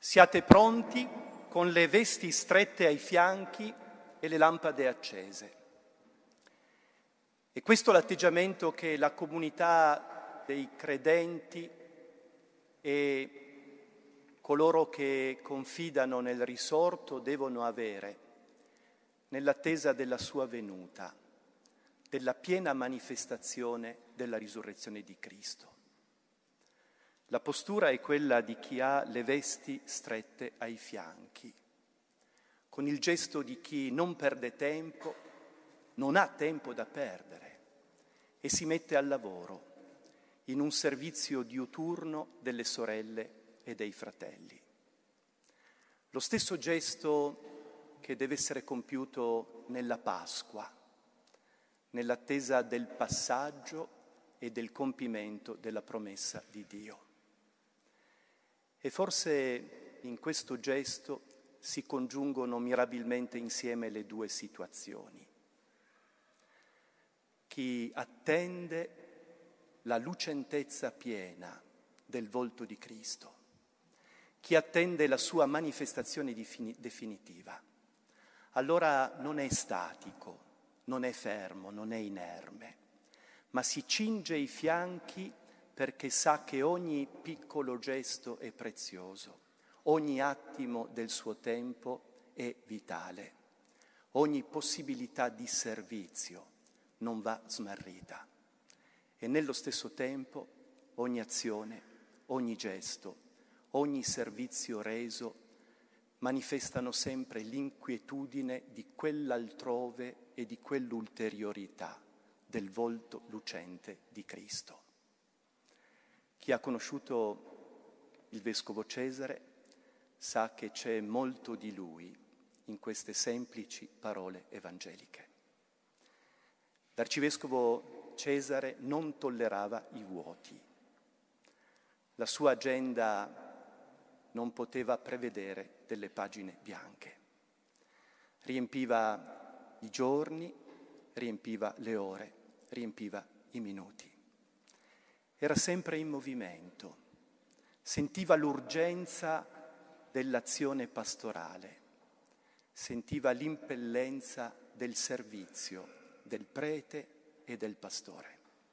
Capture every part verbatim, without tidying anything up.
Siate pronti con le vesti strette ai fianchi e le lampade accese. E questo è l'atteggiamento che la comunità dei credenti e coloro che confidano nel risorto devono avere nell'attesa della sua venuta, della piena manifestazione della risurrezione di Cristo. La postura è quella di chi ha le vesti strette ai fianchi, con il gesto di chi non perde tempo, non ha tempo da perdere e si mette al lavoro in un servizio diuturno delle sorelle e dei fratelli. Lo stesso gesto che deve essere compiuto nella Pasqua, nell'attesa del passaggio e del compimento della promessa di Dio. E forse in questo gesto si congiungono mirabilmente insieme le due situazioni. Chi attende la lucentezza piena del volto di Cristo, chi attende la sua manifestazione definitiva, allora non è statico, non è fermo, non è inerme, ma si cinge i fianchi perché sa che ogni piccolo gesto è prezioso, ogni attimo del suo tempo è vitale, ogni possibilità di servizio non va smarrita. E nello stesso tempo ogni azione, ogni gesto, ogni servizio reso manifestano sempre l'inquietudine di quell'altrove e di quell'ulteriorità del volto lucente di Cristo. Chi ha conosciuto il Vescovo Cesare sa che c'è molto di lui in queste semplici parole evangeliche. L'Arcivescovo Cesare non tollerava i vuoti. La sua agenda non poteva prevedere delle pagine bianche. Riempiva i giorni, riempiva le ore, riempiva i minuti. Era sempre in movimento, sentiva l'urgenza dell'azione pastorale, sentiva l'impellenza del servizio del prete e del pastore.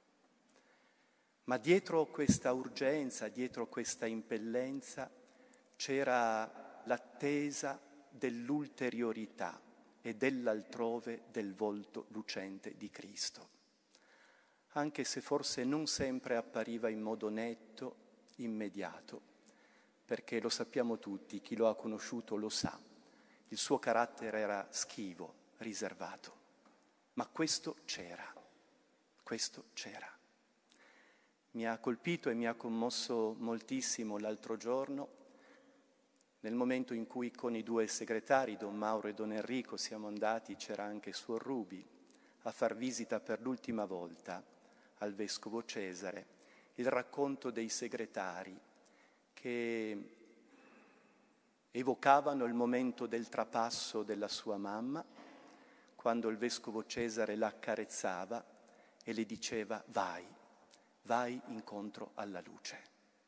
Ma dietro questa urgenza, dietro questa impellenza, c'era l'attesa dell'ulteriorità e dell'altrove del volto lucente di Cristo, anche se forse non sempre appariva in modo netto, immediato, perché lo sappiamo tutti, chi lo ha conosciuto lo sa, il suo carattere era schivo, riservato, ma questo c'era, questo c'era. Mi ha colpito e mi ha commosso moltissimo l'altro giorno, nel momento in cui con i due segretari, Don Mauro e Don Enrico, siamo andati, c'era anche Suor Rubi, a far visita per l'ultima volta al Vescovo Cesare, il racconto dei segretari che evocavano il momento del trapasso della sua mamma, quando il Vescovo Cesare la accarezzava e le diceva vai, vai incontro alla luce.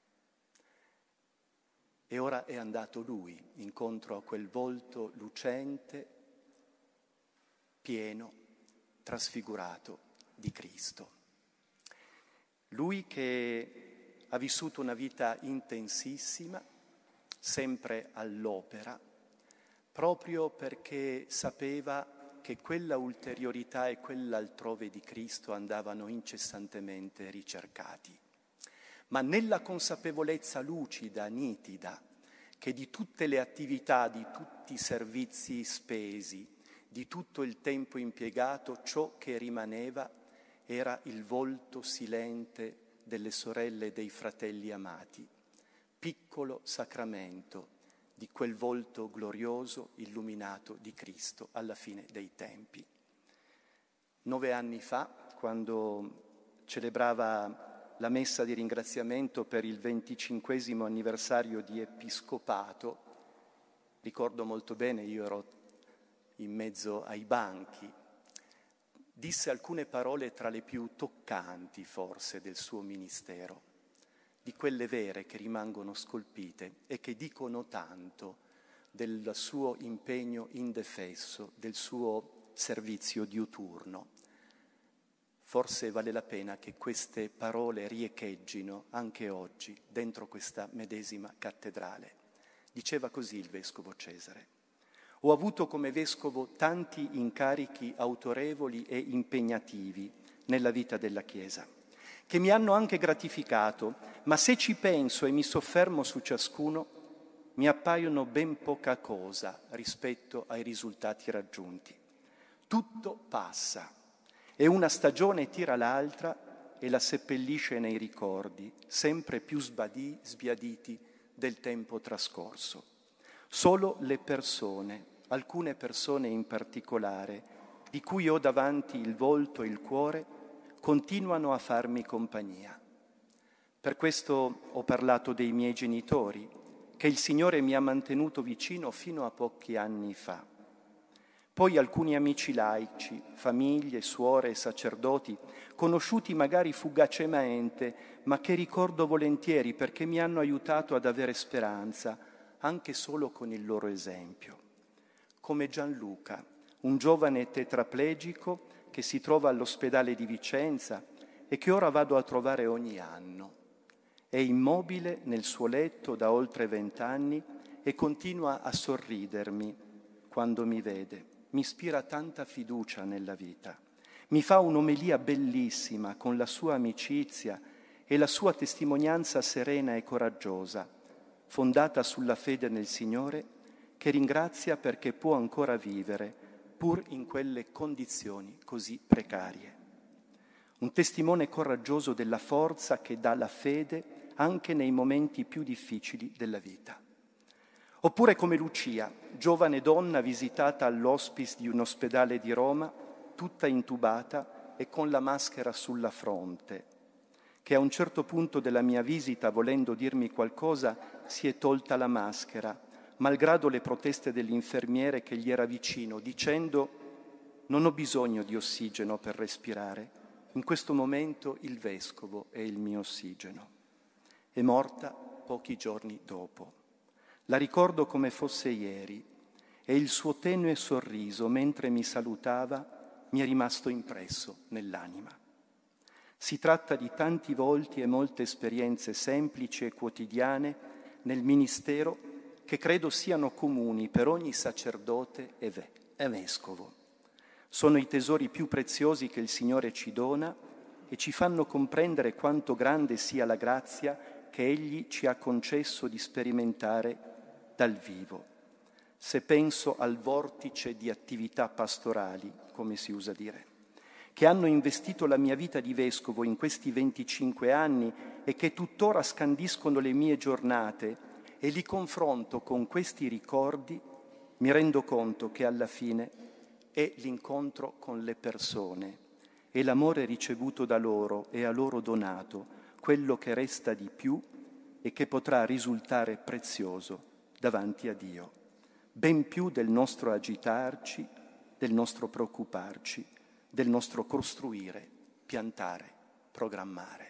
E ora è andato lui incontro a quel volto lucente, pieno, trasfigurato di Cristo. Lui che ha vissuto una vita intensissima, sempre all'opera, proprio perché sapeva che quella ulteriorità e quell'altrove di Cristo andavano incessantemente ricercati. Ma nella consapevolezza lucida, nitida, che di tutte le attività, di tutti i servizi spesi, di tutto il tempo impiegato, ciò che rimaneva era il volto silente delle sorelle e dei fratelli amati, piccolo sacramento di quel volto glorioso, illuminato di Cristo alla fine dei tempi. Nove anni fa, quando celebrava la messa di ringraziamento per il venticinquesimo anniversario di episcopato, ricordo molto bene, io ero in mezzo ai banchi, disse alcune parole tra le più toccanti forse del suo ministero. di quelle vere che rimangono scolpite e che dicono tanto del suo impegno indefesso, del suo servizio diuturno. Forse vale la pena che queste parole riecheggino anche oggi dentro questa medesima cattedrale. Diceva così il vescovo Cesare: ho avuto come vescovo tanti incarichi autorevoli e impegnativi nella vita della Chiesa, che mi hanno anche gratificato, ma se ci penso e mi soffermo su ciascuno, mi appaiono ben poca cosa rispetto ai risultati raggiunti. Tutto passa e una stagione tira l'altra e la seppellisce nei ricordi, sempre più sbadì, sbiaditi del tempo trascorso. Solo le persone, alcune persone in particolare, di cui ho davanti il volto e il cuore, continuano a farmi compagnia. Per questo ho parlato dei miei genitori, che il Signore mi ha mantenuto vicino fino a pochi anni fa. Poi alcuni amici laici, famiglie, suore e sacerdoti, conosciuti magari fugacemente, ma che ricordo volentieri perché mi hanno aiutato ad avere speranza, anche solo con il loro esempio. Come Gianluca, un giovane tetraplegico che si trova all'ospedale di Vicenza e che ora vado a trovare ogni anno. È immobile nel suo letto da oltre vent'anni e continua a sorridermi quando mi vede. Mi ispira tanta fiducia nella vita. Mi fa un'omelia bellissima con la sua amicizia e la sua testimonianza serena e coraggiosa, fondata sulla fede nel Signore, che ringrazia perché può ancora vivere, pur in quelle condizioni così precarie. Un testimone coraggioso della forza che dà la fede anche nei momenti più difficili della vita. Oppure come Lucia, giovane donna visitata all'hospice di un ospedale di Roma, tutta intubata e con la maschera sulla fronte, che a un certo punto della mia visita, volendo dirmi qualcosa, si è tolta la maschera, malgrado le proteste dell'infermiere che gli era vicino, dicendo: non ho bisogno di ossigeno per respirare, in questo momento il vescovo è il mio ossigeno. È morta pochi giorni dopo. La ricordo come fosse ieri e il suo tenue sorriso mentre mi salutava mi è rimasto impresso nell'anima. Si tratta di tanti volti e molte esperienze semplici e quotidiane nel ministero che credo siano comuni per ogni sacerdote e, ve- e vescovo. Sono i tesori più preziosi che il Signore ci dona e ci fanno comprendere quanto grande sia la grazia che Egli ci ha concesso di sperimentare dal vivo. Se penso al vortice di attività pastorali, come si usa dire, che hanno investito la mia vita di vescovo in questi venticinque anni e che tuttora scandiscono le mie giornate, e li confronto con questi ricordi, mi rendo conto che alla fine è l'incontro con le persone e l'amore ricevuto da loro e a loro donato quello che resta di più e che potrà risultare prezioso davanti a Dio, ben più del nostro agitarci, del nostro preoccuparci, del nostro costruire, piantare, programmare.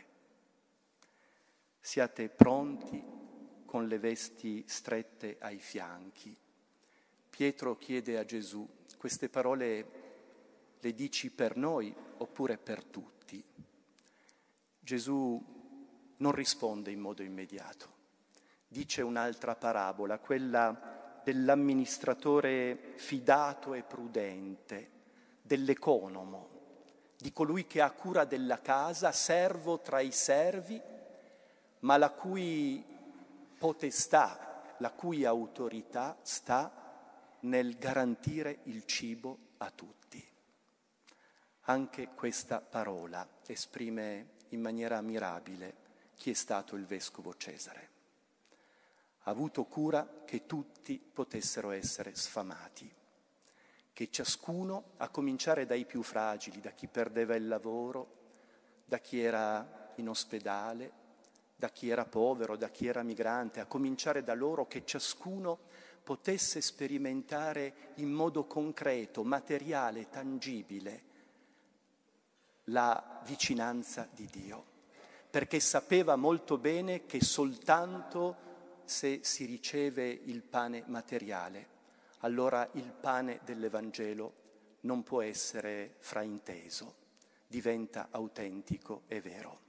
Siate pronti con le vesti strette ai fianchi. Pietro chiede a Gesù: queste parole le dici per noi oppure per tutti? Gesù non risponde in modo immediato. Dice un'altra parabola, quella dell'amministratore fidato e prudente, dell'economo, di colui che ha cura della casa, servo tra i servi, ma la cui potestà, la cui autorità sta nel garantire il cibo a tutti. Anche questa parola esprime in maniera mirabile chi è stato il vescovo Cesare. Ha avuto cura che tutti potessero essere sfamati, che ciascuno, a cominciare dai più fragili, da chi perdeva il lavoro, da chi era in ospedale, da chi era povero, da chi era migrante, a cominciare da loro, che ciascuno potesse sperimentare in modo concreto, materiale, tangibile, la vicinanza di Dio. perché sapeva molto bene che soltanto se si riceve il pane materiale, allora il pane dell'Evangelo non può essere frainteso, diventa autentico e vero.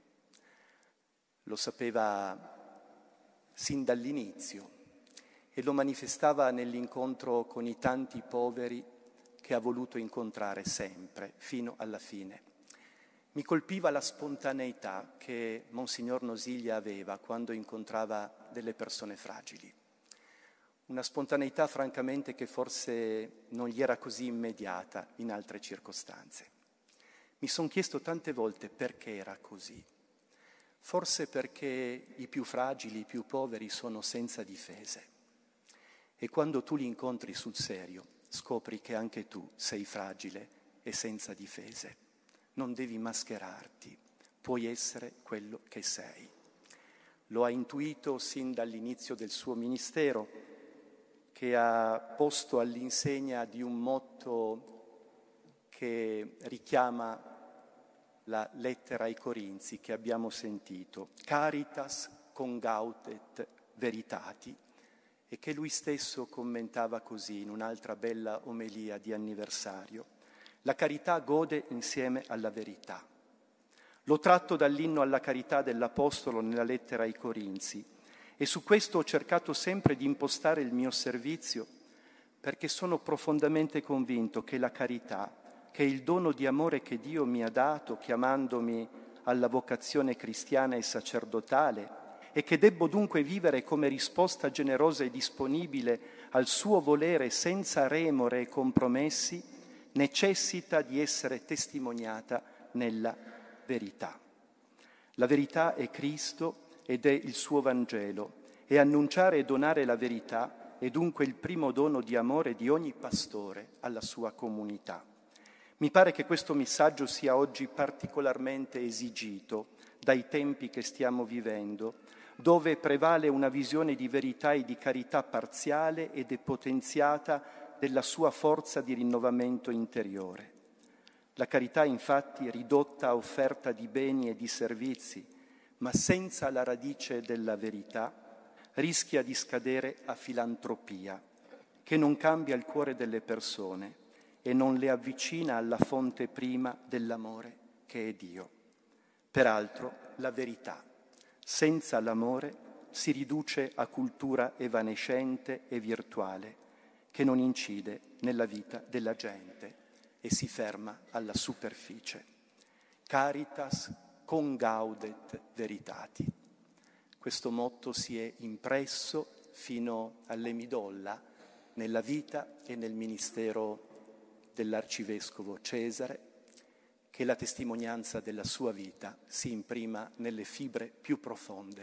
Lo sapeva sin dall'inizio e lo manifestava nell'incontro con i tanti poveri che ha voluto incontrare sempre, fino alla fine. Mi colpiva la spontaneità che Monsignor Nosiglia aveva quando incontrava delle persone fragili. Una spontaneità francamente che forse non gli era così immediata in altre circostanze. Mi sono chiesto tante volte perché era così. Forse perché i più fragili, i più poveri sono senza difese. E quando tu li incontri sul serio, scopri che anche tu sei fragile e senza difese. Non devi mascherarti, puoi essere quello che sei. Lo ha intuito sin dall'inizio del suo ministero, che ha posto all'insegna di un motto che richiama la lettera ai Corinzi che abbiamo sentito, Caritas congaudet veritati, e che lui stesso commentava così in un'altra bella omelia di anniversario. La carità gode insieme alla verità. L'ho tratto dall'inno alla carità dell'Apostolo nella lettera ai Corinzi e su questo ho cercato sempre di impostare il mio servizio perché sono profondamente convinto che la carità, che è il dono di amore che Dio mi ha dato chiamandomi alla vocazione cristiana e sacerdotale e che debbo dunque vivere come risposta generosa e disponibile al suo volere senza remore e compromessi, necessita di essere testimoniata nella verità. La verità è Cristo ed è il suo Vangelo, e annunciare e donare la verità è dunque il primo dono di amore di ogni pastore alla sua comunità. Mi pare che questo messaggio sia oggi particolarmente esigito dai tempi che stiamo vivendo, dove prevale una visione di verità e di carità parziale e depotenziata della sua forza di rinnovamento interiore. La carità, infatti, ridotta a offerta di beni e di servizi, ma senza la radice della verità, rischia di scadere a filantropia, che non cambia il cuore delle persone e non le avvicina alla fonte prima dell'amore, che è Dio. Peraltro, la verità, senza l'amore, si riduce a cultura evanescente e virtuale, che non incide nella vita della gente e si ferma alla superficie. Caritas congaudet veritati. Questo motto si è impresso fino all'Emidolla nella vita e nel ministero dell'Arcivescovo Cesare, che la testimonianza della sua vita si imprima nelle fibre più profonde